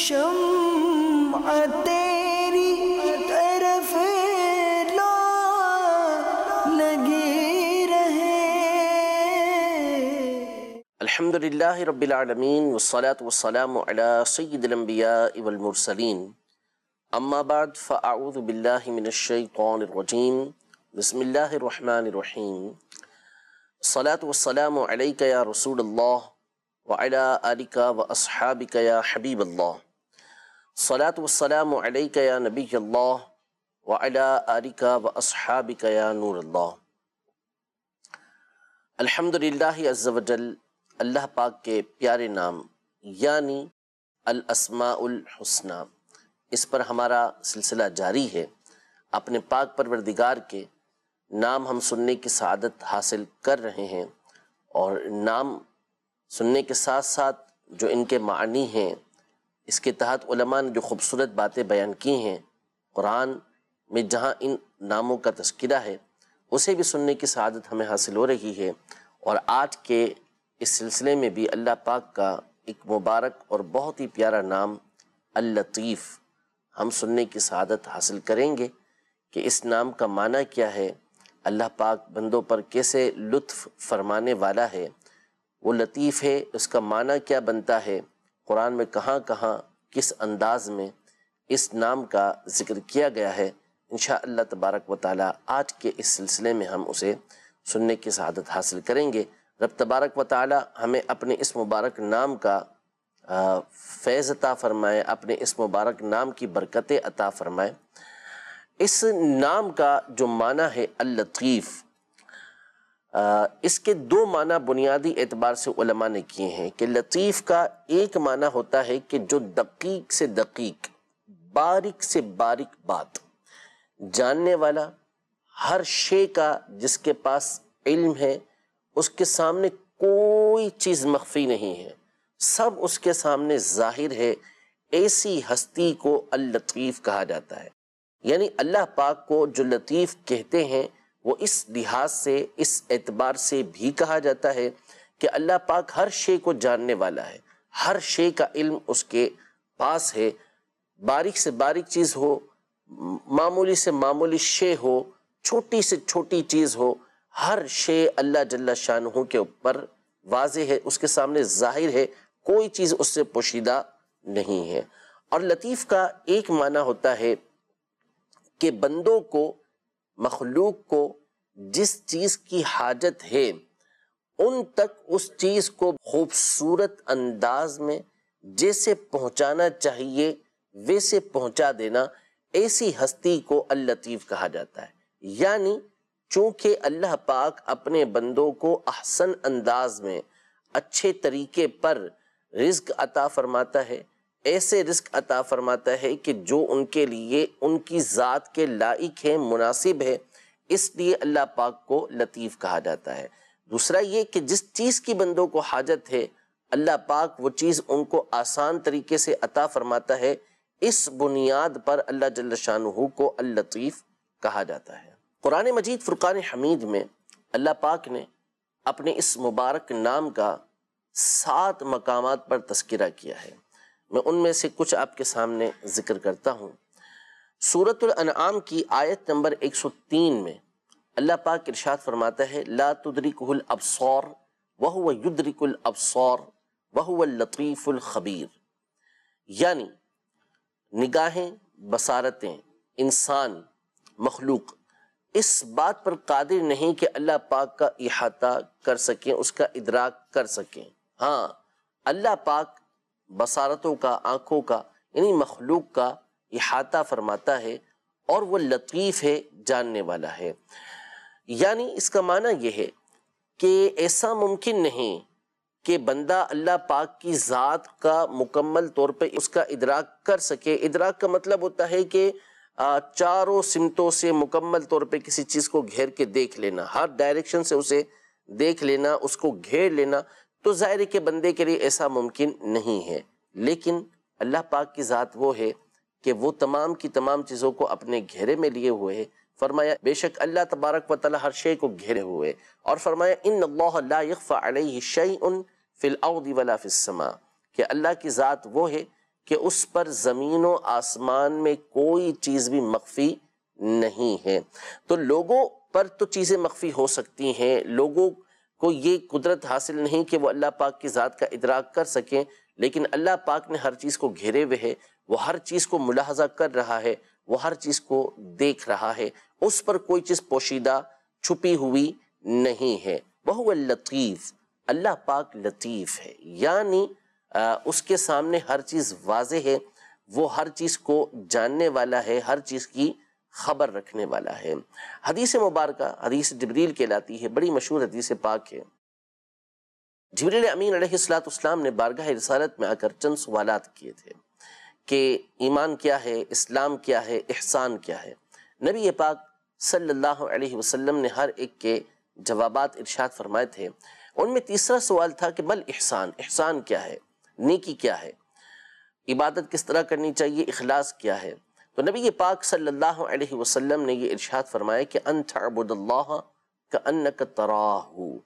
شمع تیری طرف لو لگی رہے۔ الحمدللہ رب العالمین والصلاة والسلام علی سید الانبیاء والمرسلین، اما بعد فاعوذ باللہ من الشیطان الرجیم، بسم اللہ الرحمن الرحیم۔ الصلاة والسلام علیک یا رسول اللہ وعلی آلک واصحابک یا حبیب اللہ۔ الصلاة والسلام علیک یا نبی اللہ وعلی آلک واصحابک یا نور اللہ۔ الحمدللہ عز وجل، اللہ پاک کے پیارے نام یعنی الاسماء الحسنی، اس پر ہمارا سلسلہ جاری ہے۔ اپنے پاک پروردگار کے نام ہم سننے کی سعادت حاصل کر رہے ہیں، اور نام سننے کے ساتھ ساتھ جو ان کے معنی ہیں، اس کے تحت علماء نے جو خوبصورت باتیں بیان کی ہیں، قرآن میں جہاں ان ناموں کا تذکرہ ہے اسے بھی سننے کی سعادت ہمیں حاصل ہو رہی ہے۔ اور آج کے اس سلسلے میں بھی اللہ پاک کا ایک مبارک اور بہت ہی پیارا نام اللطیف ہم سننے کی سعادت حاصل کریں گے کہ اس نام کا معنی کیا ہے، اللہ پاک بندوں پر کیسے لطف فرمانے والا ہے، وہ لطیف ہے، اس کا معنی کیا بنتا ہے، قرآن میں کہاں کہاں کس انداز میں اس نام کا ذکر کیا گیا ہے۔ انشاءاللہ تبارک و تعالی آج کے اس سلسلے میں ہم اسے سننے کی سعادت حاصل کریں گے۔ رب تبارک و تعالی ہمیں اپنے اس مبارک نام کا فیض عطا فرمائے، اپنے اس مبارک نام کی برکتیں عطا فرمائے۔ اس نام کا جو معنی ہے اللطیف، اس کے دو معنی بنیادی اعتبار سے علماء نے کیے ہیں کہ لطیف کا ایک معنی ہوتا ہے کہ جو دقیق سے دقیق، باریک سے باریک بات جاننے والا، ہر شے کا جس کے پاس علم ہے، اس کے سامنے کوئی چیز مخفی نہیں ہے، سب اس کے سامنے ظاہر ہے، ایسی ہستی کو اللطیف کہا جاتا ہے۔ یعنی اللہ پاک کو جو لطیف کہتے ہیں وہ اس لحاظ سے، اس اعتبار سے بھی کہا جاتا ہے کہ اللہ پاک ہر شے کو جاننے والا ہے، ہر شے کا علم اس کے پاس ہے، باریک سے باریک چیز ہو، معمولی سے معمولی شے ہو، چھوٹی سے چھوٹی چیز ہو، ہر شے اللہ جل شانہ کے اوپر واضح ہے، اس کے سامنے ظاہر ہے، کوئی چیز اس سے پوشیدہ نہیں ہے۔ اور لطیف کا ایک معنی ہوتا ہے کہ بندوں کو، مخلوق کو جس چیز کی حاجت ہے ان تک اس چیز کو خوبصورت انداز میں جیسے پہنچانا چاہیے ویسے پہنچا دینا، ایسی ہستی کو اللطیف کہا جاتا ہے۔ یعنی چونکہ اللہ پاک اپنے بندوں کو احسن انداز میں، اچھے طریقے پر رزق عطا فرماتا ہے، ایسے رزق عطا فرماتا ہے کہ جو ان کے لیے ان کی ذات کے لائق ہے، مناسب ہے، اس لیے اللہ پاک کو لطیف کہا جاتا ہے۔ دوسرا یہ کہ جس چیز کی بندوں کو حاجت ہے، اللہ پاک وہ چیز ان کو آسان طریقے سے عطا فرماتا ہے، اس بنیاد پر اللہ جل شانہ کو اللطیف کہا جاتا ہے۔ قرآن مجید فرقان حمید میں اللہ پاک نے اپنے اس مبارک نام کا 7 مقامات پر تذکرہ کیا ہے۔ میں ان میں سے کچھ آپ کے سامنے ذکر کرتا ہوں۔ سورۃ الانعام کی آیت نمبر 103 میں اللہ پاک ارشاد فرماتا ہے لا تدرکہ الابصار وہو یدرک الابصار وہو اللطیف الخبیر۔ یعنی نگاہیں، بصارتیں، انسان، مخلوق اس بات پر قادر نہیں کہ اللہ پاک کا احاطہ کر سکیں، اس کا ادراک کر سکیں۔ ہاں، اللہ پاک بصارتوں کا، آنکھوں کا، یعنی مخلوق کا احاطہ فرماتا ہے، اور وہ لطیف ہے، جاننے والا ہے۔ یعنی اس کا معنی یہ ہے کہ ایسا ممکن نہیں کہ بندہ اللہ پاک کی ذات کا مکمل طور پہ اس کا ادراک کر سکے۔ ادراک کا مطلب ہوتا ہے کہ چاروں سمتوں سے مکمل طور پہ کسی چیز کو گھیر کے دیکھ لینا، ہر ڈائریکشن سے اسے دیکھ لینا، اس کو گھیر لینا، تو ظاہر ہے کہ بندے کے لیے ایسا ممکن نہیں ہے۔ لیکن اللہ پاک کی ذات وہ ہے کہ وہ تمام کی تمام چیزوں کو اپنے گھیرے میں لیے ہوئے ہے۔ فرمایا بے شک اللہ تبارک و تعالی ہر شے کو گھیرے ہوئے، اور فرمایا ان اللہ لا یخفى علیہ شیء فی الارض ولا فی السماء، کہ اللہ کی ذات وہ ہے کہ اس پر زمین و آسمان میں کوئی چیز بھی مخفی نہیں ہے۔ تو لوگوں پر تو چیزیں مخفی ہو سکتی ہیں، لوگوں کو یہ قدرت حاصل نہیں کہ وہ اللہ پاک کی ذات کا ادراک کر سکیں، لیکن اللہ پاک نے ہر چیز کو گھیرے ہوئے ہے، وہ ہر چیز کو ملاحظہ کر رہا ہے، وہ ہر چیز کو دیکھ رہا ہے، اس پر کوئی چیز پوشیدہ چھپی ہوئی نہیں ہے۔ وَهُوَ اللطیف، اللہ پاک لطیف ہے، یعنی اس کے سامنے ہر چیز واضح ہے، وہ ہر چیز کو جاننے والا ہے، ہر چیز کی خبر رکھنے والا ہے۔ حدیث مبارکہ حدیث جبریل کہلاتی ہے، بڑی مشہور حدیث پاک ہے۔ جبریل امین علیہ السلام نے بارگاہ رسالت میں آ کر چند سوالات کیے تھے کہ ایمان کیا ہے، اسلام کیا ہے، احسان کیا ہے۔ نبی پاک صلی اللہ علیہ وسلم نے ہر ایک کے جوابات ارشاد فرمائے تھے۔ ان میں تیسرا سوال تھا کہ بل احسان، احسان کیا ہے، نیکی کیا ہے، عبادت کس طرح کرنی چاہیے، اخلاص کیا ہے۔ تو نبی پاک صلی اللہ علیہ وسلم نے یہ ارشاد فرمایا کہ ان تعبد اللہ کأنک تراہ،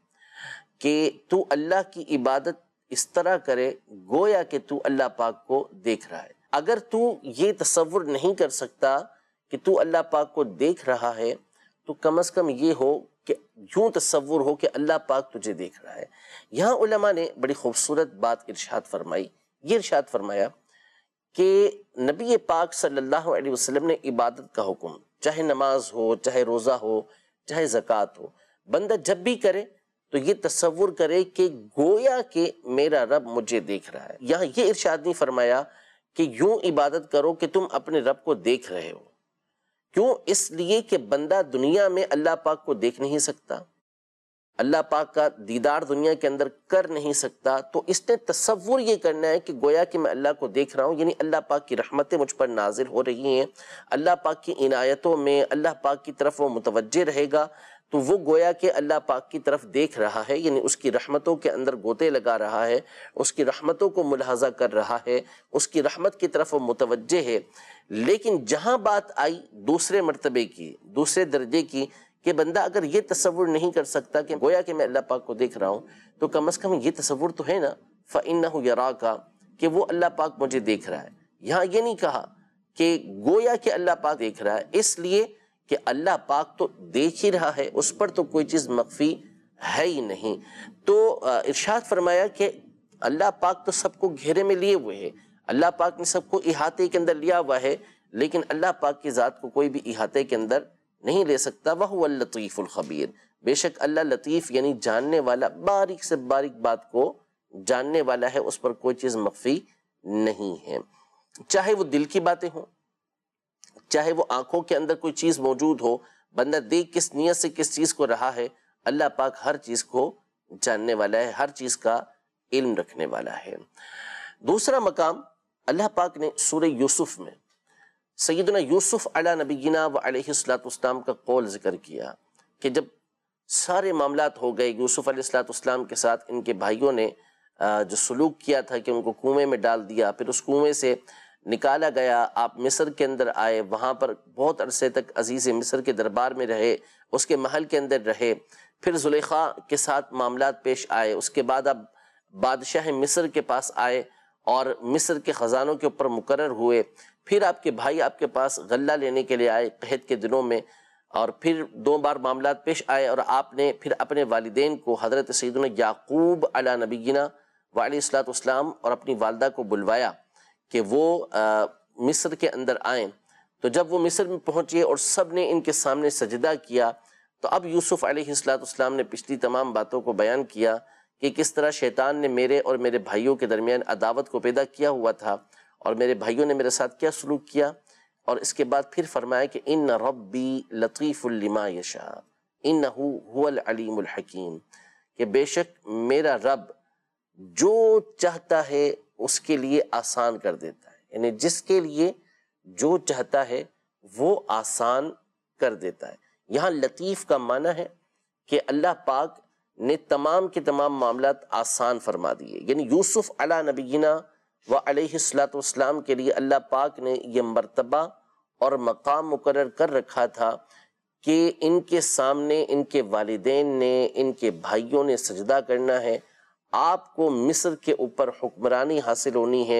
کہ تو اللہ کی عبادت اس طرح کرے گویا کہ تو اللہ پاک کو دیکھ رہا ہے۔ اگر تو یہ تصور نہیں کر سکتا کہ تو اللہ پاک کو دیکھ رہا ہے تو کم از کم یہ ہو کہ یوں تصور ہو کہ اللہ پاک تجھے دیکھ رہا ہے۔ یہاں علماء نے بڑی خوبصورت بات ارشاد فرمائی، یہ ارشاد فرمایا کہ نبی پاک صلی اللہ علیہ وسلم نے عبادت کا حکم، چاہے نماز ہو، چاہے روزہ ہو، چاہے زکوٰۃ ہو، بندہ جب بھی کرے تو یہ تصور کرے کہ گویا کہ میرا رب مجھے دیکھ رہا ہے۔ یہاں یہ ارشاد نہیں فرمایا کہ یوں عبادت کرو کہ تم اپنے رب کو دیکھ رہے ہو۔ کیوں؟ اس لیے کہ بندہ دنیا میں اللہ پاک کو دیکھ نہیں سکتا، اللہ پاک کا دیدار دنیا کے اندر کر نہیں سکتا، تو اس نے تصور یہ کرنا ہے کہ گویا کہ میں اللہ کو دیکھ رہا ہوں، یعنی اللہ پاک کی رحمتیں مجھ پر نازل ہو رہی ہیں، اللہ پاک کی عنایتوں میں اللہ پاک کی طرف وہ متوجہ رہے گا تو وہ گویا کہ اللہ پاک کی طرف دیکھ رہا ہے، یعنی اس کی رحمتوں کے اندر گوتے لگا رہا ہے، اس کی رحمتوں کو ملاحظہ کر رہا ہے، اس کی رحمت کی طرف وہ متوجہ ہے۔ لیکن جہاں بات آئی دوسرے مرتبے کی، دوسرے درجے کی، کہ بندہ اگر یہ تصور نہیں کر سکتا کہ گویا کہ میں اللہ پاک کو دیکھ رہا ہوں، تو کم از کم یہ تصور تو ہے نا فَإِنَّهُ يَرَاكَ، کہ وہ اللہ پاک مجھے دیکھ رہا ہے۔ یہاں یہ نہیں کہا کہ گویا کہ اللہ پاک دیکھ رہا ہے، اس لیے کہ اللہ پاک تو دیکھ ہی رہا ہے، اس پر تو کوئی چیز مخفی ہے ہی نہیں۔ تو ارشاد فرمایا کہ اللہ پاک تو سب کو گھیرے میں لیے ہوئے ہے، اللہ پاک نے سب کو احاطے کے اندر لیا ہوا ہے، لیکن اللہ پاک کی ذات کو کوئی بھی احاطے کے اندر نہیں لے سکتا۔ وَهُوَ اللطیف الخبیر، بے شک اللہ لطیف یعنی جاننے والا، باریک سے باریک بات کو جاننے والا ہے، اس پر کوئی چیز مخفی نہیں ہے۔ چاہے وہ دل کی باتیں ہوں، چاہے وہ آنکھوں کے اندر کوئی چیز موجود ہو، بندہ دیکھ کس نیت سے کس چیز کو رہا ہے، اللہ پاک ہر چیز کو جاننے والا ہے، ہر چیز کا علم رکھنے والا ہے۔ دوسرا مقام اللہ پاک نے سورہ یوسف میں سیدنا یوسف علی نبینا و علیہ السلام کا قول ذکر کیا کہ جب سارے معاملات ہو گئے، یوسف علیہ السلام کے ساتھ ان کے بھائیوں نے جو سلوک کیا تھا کہ ان کو کنویں میں ڈال دیا، پھر اس کنویں سے نکالا گیا، آپ مصر کے اندر آئے، وہاں پر بہت عرصے تک عزیز مصر کے دربار میں رہے، اس کے محل کے اندر رہے، پھر زلیخا کے ساتھ معاملات پیش آئے، اس کے بعد آپ بادشاہ مصر کے پاس آئے اور مصر کے خزانوں کے اوپر مقرر ہوئے، پھر آپ کے بھائی آپ کے پاس غلہ لینے کے لیے آئے قحط کے دنوں میں، اور پھر 2 بار معاملات پیش آئے، اور آپ نے پھر اپنے والدین کو حضرت سیدنا یعقوب علی نبینا و علیہ السلام اور اپنی والدہ کو بلوایا کہ وہ مصر کے اندر آئیں۔ تو جب وہ مصر میں پہنچے اور سب نے ان کے سامنے سجدہ کیا، تو اب یوسف علیہ السلام نے پچھلی تمام باتوں کو بیان کیا کہ کس طرح شیطان نے میرے اور میرے بھائیوں کے درمیان عداوت کو پیدا کیا ہوا تھا، اور میرے بھائیوں نے میرے ساتھ کیا سلوک کیا، اور اس کے بعد پھر فرمایا کہ ان ربی لطیف لما یشاء انہ هو العلیم الحکیم، کہ بے شک میرا رب جو چاہتا ہے اس کے لیے آسان کر دیتا ہے، یعنی جس کے لیے جو چاہتا ہے وہ آسان کر دیتا ہے۔ یہاں لطیف کا معنی ہے کہ اللہ پاک نے تمام کے تمام معاملات آسان فرما دیے، یعنی یوسف علی نبینا و علیہ السلام کے لیے اللہ پاک نے یہ مرتبہ اور مقام مقرر کر رکھا تھا کہ ان کے سامنے ان کے والدین نے، ان کے بھائیوں نے سجدہ کرنا ہے، آپ کو مصر کے اوپر حکمرانی حاصل ہونی ہے،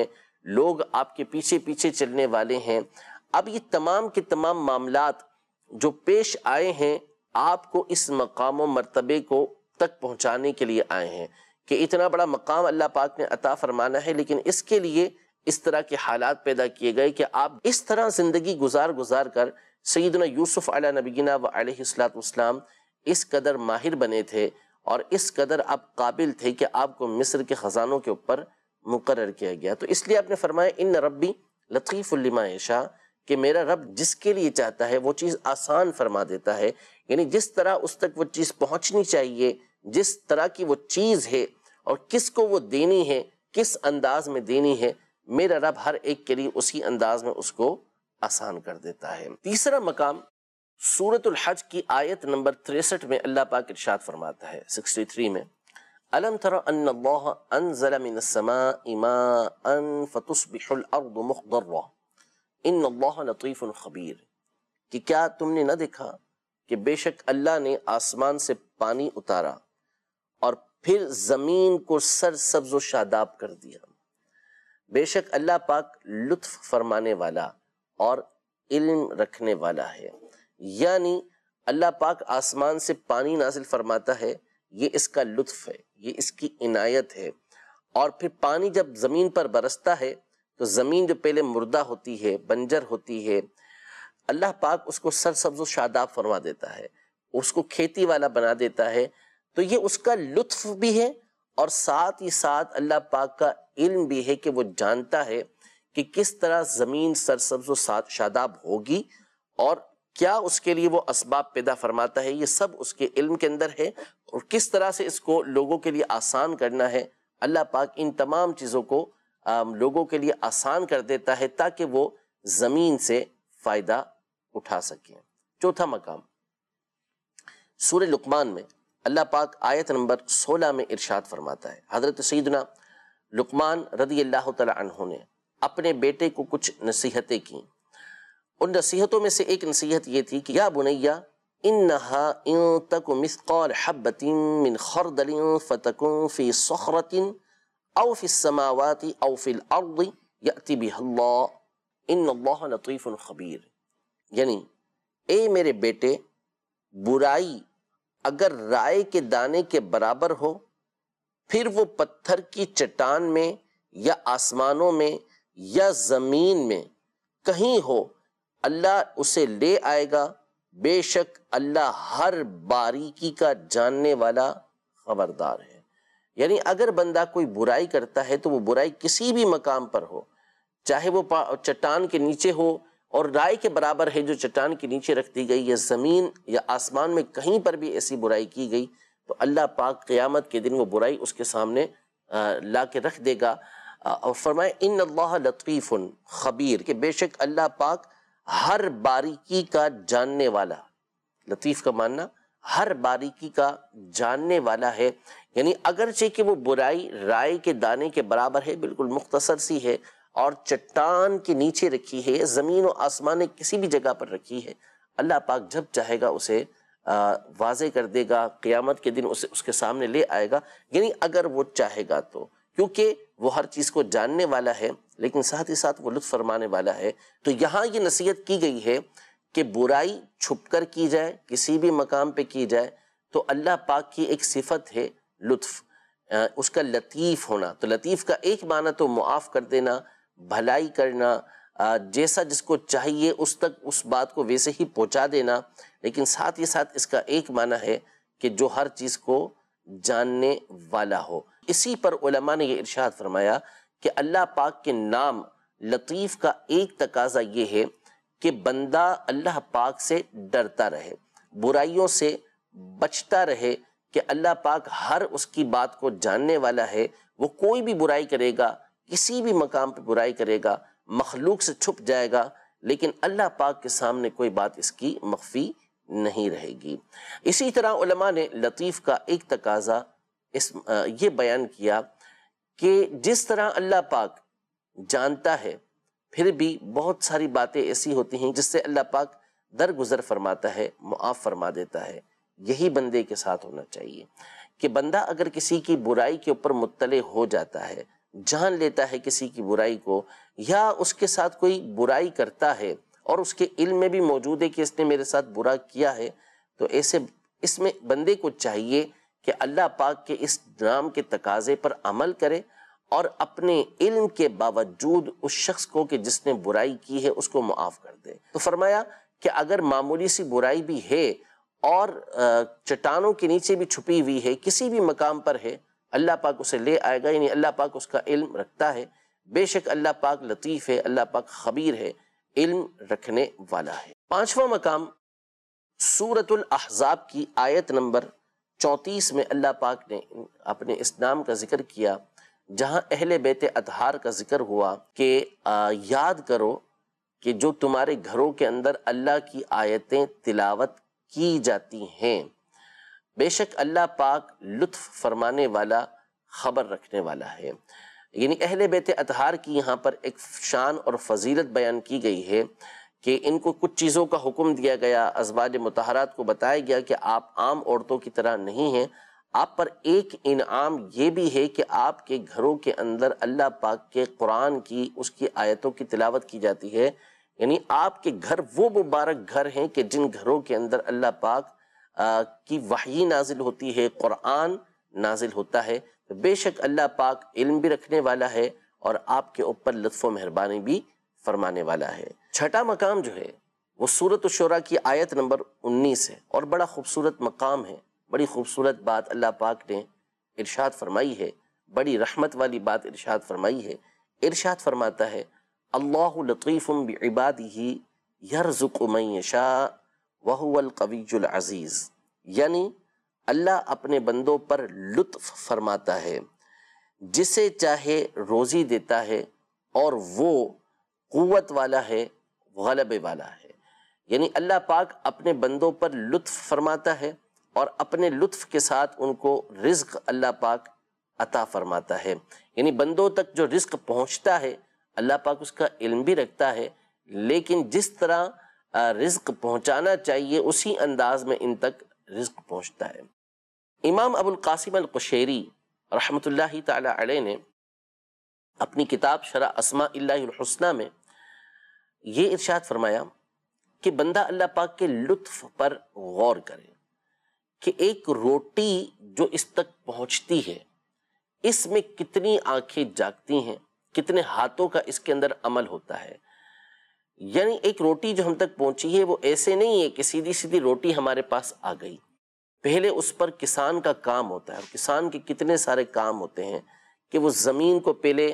لوگ آپ کے پیچھے پیچھے چلنے والے ہیں۔ اب یہ تمام کے تمام معاملات جو پیش آئے ہیں آپ کو اس مقام و مرتبے کو تک پہنچانے کے لیے آئے ہیں کہ اتنا بڑا مقام اللہ پاک نے عطا فرمانا ہے، لیکن اس کے لیے اس طرح کے حالات پیدا کیے گئے کہ آپ اس طرح زندگی گزار کر سیدنا یوسف علیہ نبینا و علیہ السلام اس قدر ماہر بنے تھے اور اس قدر آپ قابل تھے کہ آپ کو مصر کے خزانوں کے اوپر مقرر کیا گیا۔ تو اس لیے آپ نے فرمایا ان ربی لطیف لما یشاء، کہ میرا رب جس کے لیے چاہتا ہے وہ چیز آسان فرما دیتا ہے، یعنی جس طرح اس تک وہ چیز پہنچنی چاہیے، جس طرح کی وہ چیز ہے اور کس کو وہ دینی ہے، کس انداز میں دینی ہے، میرا رب ہر ایک کے لیے اسی انداز میں اس کو آسان کر دیتا ہے۔ تیسرا مقام سورۃ الحج کی آیت نمبر 63 میں اللہ پاک ارشاد فرماتا ہے 63 میں أَلَمْ تَرَ أَنَّ اللَّهَ أَنزَلَ مِنَ السَّمَاءِ مَاءً فَتُصْبِحُ الْأَرْضُ مُخْضَرَّةً إِنَّ اللَّهَ لَطِيفٌ خَبِيرٌ، کہ کیا تم نے نہ دیکھا کہ بے شک اللہ نے آسمان سے پانی اتارا اور پھر زمین کو سرسبز و شاداب کر دیا۔ بے شک اللہ پاک لطف فرمانے والا اور علم رکھنے والا ہے، یعنی اللہ پاک آسمان سے پانی نازل فرماتا ہے، یہ اس کا لطف ہے، یہ اس کی عنایت ہے، اور پھر پانی جب زمین پر برستا ہے تو زمین جو پہلے مردہ ہوتی ہے، بنجر ہوتی ہے، اللہ پاک اس کو سرسبز و شاداب فرما دیتا ہے، اس کو کھیتی والا بنا دیتا ہے۔ تو یہ اس کا لطف بھی ہے اور ساتھ ہی ساتھ اللہ پاک کا علم بھی ہے کہ وہ جانتا ہے کہ کس طرح زمین سرسبز و شاداب ہوگی اور کیا اس کے لیے وہ اسباب پیدا فرماتا ہے، یہ سب اس کے علم کے اندر ہے، اور کس طرح سے اس کو لوگوں کے لیے آسان کرنا ہے، اللہ پاک ان تمام چیزوں کو لوگوں کے لیے آسان کر دیتا ہے تاکہ وہ زمین سے فائدہ اٹھا سکیں۔ چوتھا مقام سورہ لقمان میں اللہ پاک آیت نمبر 16 میں ارشاد فرماتا ہے، حضرت سیدنا لقمان رضی اللہ تعالی عنہ نے اپنے بیٹے کو کچھ نصیحتیں کی۔ ان نصیحتوں میں سے ایک نصیحت یہ تھی کہ یا بنیا انہا ان تک مثقال حبۃ من خردل فتکن فی صخرۃ او فی السماوات او فی الارض یأتی بها اللہ ان اللہ لطیف خبیر، یعنی اے میرے بیٹے، برائی اگر رائے کے دانے کے برابر ہو پھر وہ پتھر کی چٹان میں یا آسمانوں میں یا زمین میں کہیں ہو، اللہ اسے لے آئے گا، بے شک اللہ ہر باریکی کا جاننے والا خبردار ہے۔ یعنی اگر بندہ کوئی برائی کرتا ہے تو وہ برائی کسی بھی مقام پر ہو، چاہے وہ چٹان کے نیچے ہو اور رائے کے برابر ہے جو چٹان کے نیچے رکھ دی گئی، یا زمین یا آسمان میں کہیں پر بھی ایسی برائی کی گئی، تو اللہ پاک قیامت کے دن وہ برائی اس کے سامنے لا کے رکھ دے گا، اور فرمائے ان اللہ لطیف خبیر، کہ بے شک اللہ پاک ہر باریکی کا جاننے والا، لطیف کا معنی ہر باریکی کا جاننے والا ہے، یعنی اگرچہ کہ وہ برائی رائے کے دانے کے برابر ہے، بالکل مختصر سی ہے اور چٹان کے نیچے رکھی ہے، زمین و آسمان نے کسی بھی جگہ پر رکھی ہے، اللہ پاک جب چاہے گا اسے واضح کر دے گا، قیامت کے دن اسے اس کے سامنے لے آئے گا، یعنی اگر وہ چاہے گا تو، کیونکہ وہ ہر چیز کو جاننے والا ہے لیکن ساتھ ہی ساتھ وہ لطف فرمانے والا ہے۔ تو یہاں یہ نصیحت کی گئی ہے کہ برائی چھپ کر کی جائے، کسی بھی مقام پہ کی جائے، تو اللہ پاک کی ایک صفت ہے لطف، اس کا لطیف ہونا۔ تو لطیف کا ایک معنی تو معاف کر دینا، بھلائی کرنا، جیسا جس کو چاہیے اس تک اس بات کو ویسے ہی پہنچا دینا، لیکن ساتھ ہی ساتھ اس کا ایک معنی ہے کہ جو ہر چیز کو جاننے والا ہو۔ اسی پر علماء نے یہ ارشاد فرمایا کہ اللہ پاک کے نام لطیف کا ایک تقاضا یہ ہے کہ بندہ اللہ پاک سے ڈرتا رہے، برائیوں سے بچتا رہے، کہ اللہ پاک ہر اس کی بات کو جاننے والا ہے، وہ کوئی بھی برائی کرے گا، کسی بھی مقام پہ برائی کرے گا، مخلوق سے چھپ جائے گا، لیکن اللہ پاک کے سامنے کوئی بات اس کی مخفی نہیں رہے گی۔ اسی طرح علماء نے لطیف کا ایک تقاضا یہ بیان کیا کہ جس طرح اللہ پاک جانتا ہے، پھر بھی بہت ساری باتیں ایسی ہوتی ہیں جس سے اللہ پاک درگزر فرماتا ہے، معاف فرما دیتا ہے۔ یہی بندے کے ساتھ ہونا چاہیے کہ بندہ اگر کسی کی برائی کے اوپر مطلع ہو جاتا ہے، جان لیتا ہے کسی کی برائی کو، یا اس کے ساتھ کوئی برائی کرتا ہے اور اس کے علم میں بھی موجود ہے کہ اس نے میرے ساتھ برا کیا ہے، تو ایسے اس میں بندے کو چاہیے کہ اللہ پاک کے اس نام کے تقاضے پر عمل کرے اور اپنے علم کے باوجود اس شخص کو کہ جس نے برائی کی ہے اس کو معاف کر دے۔ تو فرمایا کہ اگر معمولی سی برائی بھی ہے اور چٹانوں کے نیچے بھی چھپی ہوئی ہے، کسی بھی مقام پر ہے، اللہ پاک اسے لے آئے گا، یعنی اللہ پاک اس کا علم رکھتا ہے۔ بے شک اللہ پاک لطیف ہے، اللہ پاک خبیر ہے، علم رکھنے والا ہے۔ پانچواں مقام سورۃ الاحزاب کی آیت نمبر 34 میں اللہ پاک نے اپنے اس نام کا ذکر کیا، جہاں اہل بیت اطہار کا ذکر ہوا کہ یاد کرو کہ جو تمہارے گھروں کے اندر اللہ کی آیتیں تلاوت کی جاتی ہیں، بے شک اللہ پاک لطف فرمانے والا، خبر رکھنے والا ہے۔ یعنی اہل بیت اطہار کی یہاں پر ایک شان اور فضیلت بیان کی گئی ہے کہ ان کو کچھ چیزوں کا حکم دیا گیا، ازواج مطہرات کو بتایا گیا کہ آپ عام عورتوں کی طرح نہیں ہیں، آپ پر ایک انعام یہ بھی ہے کہ آپ کے گھروں کے اندر اللہ پاک کے قرآن کی، اس کی آیتوں کی تلاوت کی جاتی ہے۔ یعنی آپ کے گھر وہ مبارک گھر ہیں کہ جن گھروں کے اندر اللہ پاک کی وحی نازل ہوتی ہے، قرآن نازل ہوتا ہے۔ بے شک اللہ پاک علم بھی رکھنے والا ہے اور آپ کے اوپر لطف و مہربانی بھی فرمانے والا ہے۔ چھٹا مقام جو ہے وہ سورۃ الشورى کی آیت نمبر 19 ہے اور بڑا خوبصورت مقام ہے، بڑی خوبصورت بات اللہ پاک نے ارشاد فرمائی ہے، بڑی رحمت والی بات ارشاد فرمائی ہے۔ ارشاد فرماتا ہے اللہ لطیف بعبادہ یرزق من یشاء وہو القوی العزیز، یعنی اللہ اپنے بندوں پر لطف فرماتا ہے، جسے چاہے روزی دیتا ہے اور وہ قوت والا ہے، غلبے والا ہے۔ یعنی اللہ پاک اپنے بندوں پر لطف فرماتا ہے اور اپنے لطف کے ساتھ ان کو رزق اللہ پاک عطا فرماتا ہے۔ یعنی بندوں تک جو رزق پہنچتا ہے اللہ پاک اس کا علم بھی رکھتا ہے، لیکن جس طرح رزق پہنچانا چاہیے اسی انداز میں ان تک رزق پہنچتا ہے۔ امام ابو القاسم القشیری رحمۃ اللہ تعالی علیہ نے اپنی کتاب شرح اسماء اللہ الحسنی میں یہ ارشاد فرمایا کہ بندہ اللہ پاک کے لطف پر غور کرے کہ ایک روٹی جو اس تک پہنچتی ہے اس میں کتنی آنکھیں جاگتی ہیں، کتنے ہاتھوں کا اس کے اندر عمل ہوتا ہے۔ یعنی ایک روٹی جو ہم تک پہنچی ہے وہ ایسے نہیں ہے کہ سیدھی سیدھی روٹی ہمارے پاس آ گئی، پہلے اس پر کسان کا کام ہوتا ہے، اور کسان کے کتنے سارے کام ہوتے ہیں کہ وہ زمین کو پہلے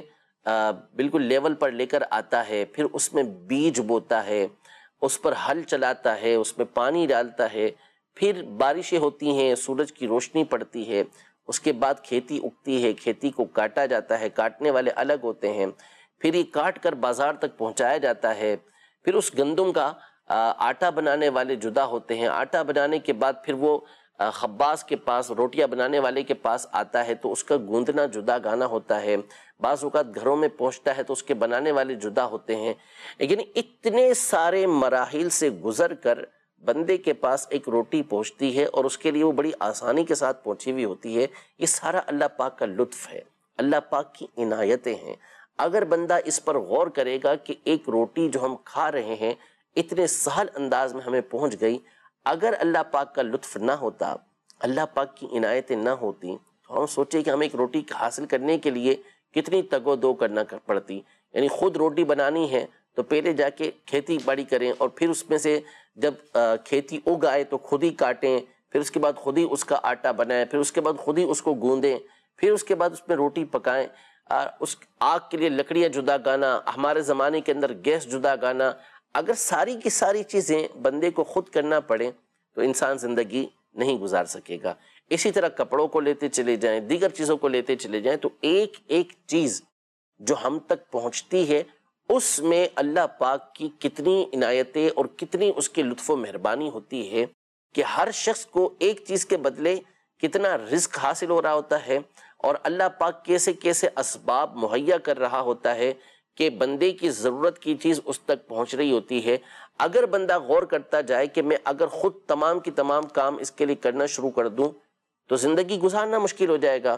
بالکل لیول پر لے کر آتا ہے، پھر اس میں بیج بوتا ہے، اس پر ہل چلاتا ہے، اس میں پانی ڈالتا ہے، پھر بارشیں ہوتی ہیں، سورج کی روشنی پڑتی ہے، اس کے بعد کھیتی اگتی ہے، کھیتی کو کاٹا جاتا ہے، کاٹنے والے الگ ہوتے ہیں، پھر یہ کاٹ کر بازار تک پہنچایا جاتا ہے، پھر اس گندم کا آٹا بنانے والے جدا ہوتے ہیں، آٹا بنانے کے بعد پھر وہ خباز کے پاس، روٹیاں بنانے والے کے پاس آتا ہے تو اس کا گوندنا جدا گانا ہوتا ہے، بعض اوقات گھروں میں پہنچتا ہے تو اس کے بنانے والے جدا ہوتے ہیں۔ لیکن اتنے سارے مراحل سے گزر کر بندے کے پاس ایک روٹی پہنچتی ہے اور اس کے لیے وہ بڑی آسانی کے ساتھ پہنچی ہوئی ہوتی ہے۔ یہ سارا اللہ پاک کا لطف ہے، اللہ پاک کی عنایتیں ہیں۔ اگر بندہ اس پر غور کرے گا کہ ایک روٹی جو ہم کھا رہے ہیں اتنے سہل انداز میں ہمیں پہنچ گئی، اگر اللہ پاک کا لطف نہ ہوتا، اللہ پاک کی عنایتیں نہ ہوتی، تو ہم سوچیں کہ ہمیں ایک روٹی حاصل کرنے کے لیے کتنی تگ و دو کرنا پڑتی۔ یعنی خود روٹی بنانی ہے تو پہلے جا کے کھیتی باڑی کریں، اور پھر اس میں سے جب کھیتی اگ آئے تو خود ہی کاٹیں، پھر اس کے بعد خود ہی اس کا آٹا بنائیں، پھر اس کے بعد خود ہی اس کو گوندیں، پھر اس کے بعد اس میں روٹی پکائیں، اس آگ کے لیے لکڑیاں جدا گانا، ہمارے زمانے کے اندر گیس جدا گانا۔ اگر ساری کی ساری چیزیں بندے کو خود کرنا پڑے تو انسان زندگی نہیں گزار سکے گا۔ اسی طرح کپڑوں کو لیتے چلے جائیں، دیگر چیزوں کو لیتے چلے جائیں، تو ایک ایک چیز جو ہم تک پہنچتی ہے اس میں اللہ پاک کی کتنی عنایتیں اور کتنی اس کے لطف و مہربانی ہوتی ہے کہ ہر شخص کو ایک چیز کے بدلے کتنا رزق حاصل ہو رہا ہوتا ہے، اور اللہ پاک کیسے کیسے اسباب مہیا کر رہا ہوتا ہے کہ بندے کی ضرورت کی چیز اس تک پہنچ رہی ہوتی ہے۔ اگر بندہ غور کرتا جائے کہ میں اگر خود تمام کی تمام کام اس کے لیے کرنا شروع کر دوں تو زندگی گزارنا مشکل ہو جائے گا۔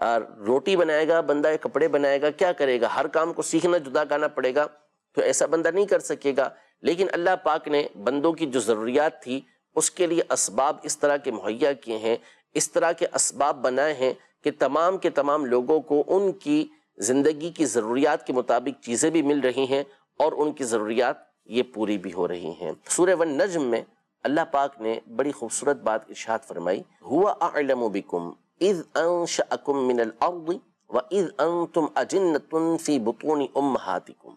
روٹی بنائے گا بندہ، کپڑے بنائے گا، کیا کرے گا؟ ہر کام کو سیکھنا، جدا کرنا پڑے گا، تو ایسا بندہ نہیں کر سکے گا۔ لیکن اللہ پاک نے بندوں کی جو ضروریات تھی اس کے لیے اسباب اس طرح کے مہیا کیے ہیں، اس طرح کے اسباب بنائے ہیں کہ تمام کے تمام لوگوں کو ان کی زندگی کی ضروریات کے مطابق چیزیں بھی مل رہی ہیں اور ان کی ضروریات یہ پوری بھی ہو رہی ہیں۔ سورہ والنجم میں اللہ پاک نے بڑی خوبصورت بات ارشاد فرمائی، هُوَ أَعْلَمُ بِكُمْ اذ انشأکم من الارض واذ انتم اجنة فی بطون امہاتکم،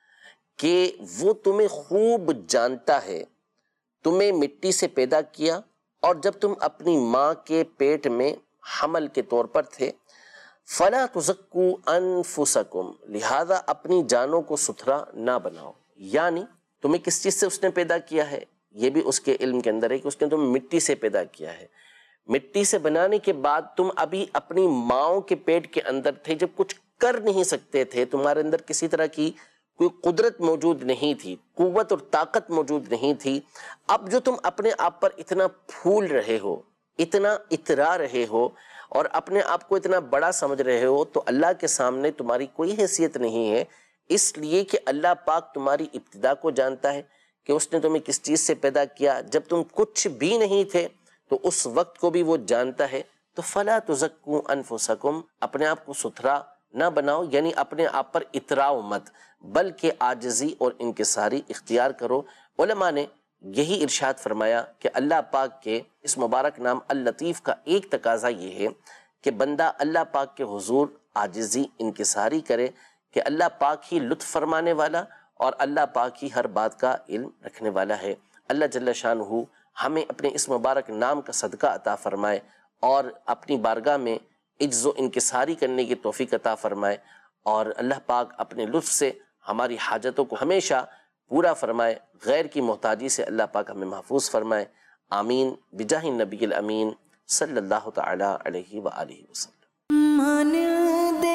کہ وہ تمہیں خوب جانتا ہے، تمہیں مٹی سے پیدا کیا اور جب تم اپنی ماں کے پیٹ میں حمل کے طور پر تھے، فلا تزکوا انفسکم، لہذا اپنی جانوں کو ستھرا نہ بناؤ۔ یعنی تمہیں کس چیز سے اس نے پیدا کیا ہے؟ یہ بھی اس کے علم کے اندر ہے کہ اس نے تمہیں مٹی سے پیدا کیا ہے۔ مٹی سے بنانے کے بعد تم ابھی اپنی ماؤں کے پیٹ کے اندر تھے، جب کچھ کر نہیں سکتے تھے، تمہارے اندر کسی طرح کی کوئی قدرت موجود نہیں تھی، قوت اور طاقت موجود نہیں تھی۔ اب جو تم اپنے آپ پر اتنا پھول رہے ہو، اتنا اترا رہے ہو اور اپنے آپ کو اتنا بڑا سمجھ رہے ہو، تو اللہ کے سامنے تمہاری کوئی حیثیت نہیں ہے، اس لیے کہ اللہ پاک تمہاری ابتدا کو جانتا ہے کہ اس نے تمہیں کس چیز سے پیدا کیا۔ جب تم کچھ بھی نہیں تھے تو اس وقت کو بھی وہ جانتا ہے۔ تو فلا تزکوا انفسکم، اپنے آپ کو ستھرا نہ بناؤ، یعنی اپنے آپ پر اتراؤ مت، بلکہ عاجزی اور انکساری اختیار کرو۔ علماء نے یہی ارشاد فرمایا کہ اللہ پاک کے اس مبارک نام اللطیف کا ایک تقاضا یہ ہے کہ بندہ اللہ پاک کے حضور عاجزی انکساری کرے، کہ اللہ پاک ہی لطف فرمانے والا اور اللہ پاک ہی ہر بات کا علم رکھنے والا ہے۔ اللہ جل شانہ ہمیں اپنے اس مبارک نام کا صدقہ عطا فرمائے اور اپنی بارگاہ میں عجز و انکساری کرنے کی توفیق عطا فرمائے، اور اللہ پاک اپنے لطف سے ہماری حاجتوں کو ہمیشہ پورا فرمائے، غیر کی محتاجی سے اللہ پاک ہمیں محفوظ فرمائے۔ آمین بجاہ النبی الامین صلی اللہ تعالی علیہ وآلہ وسلم۔ مان دے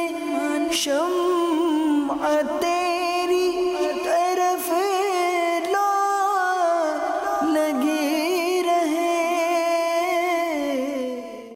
شمع تیری طرف لو لگے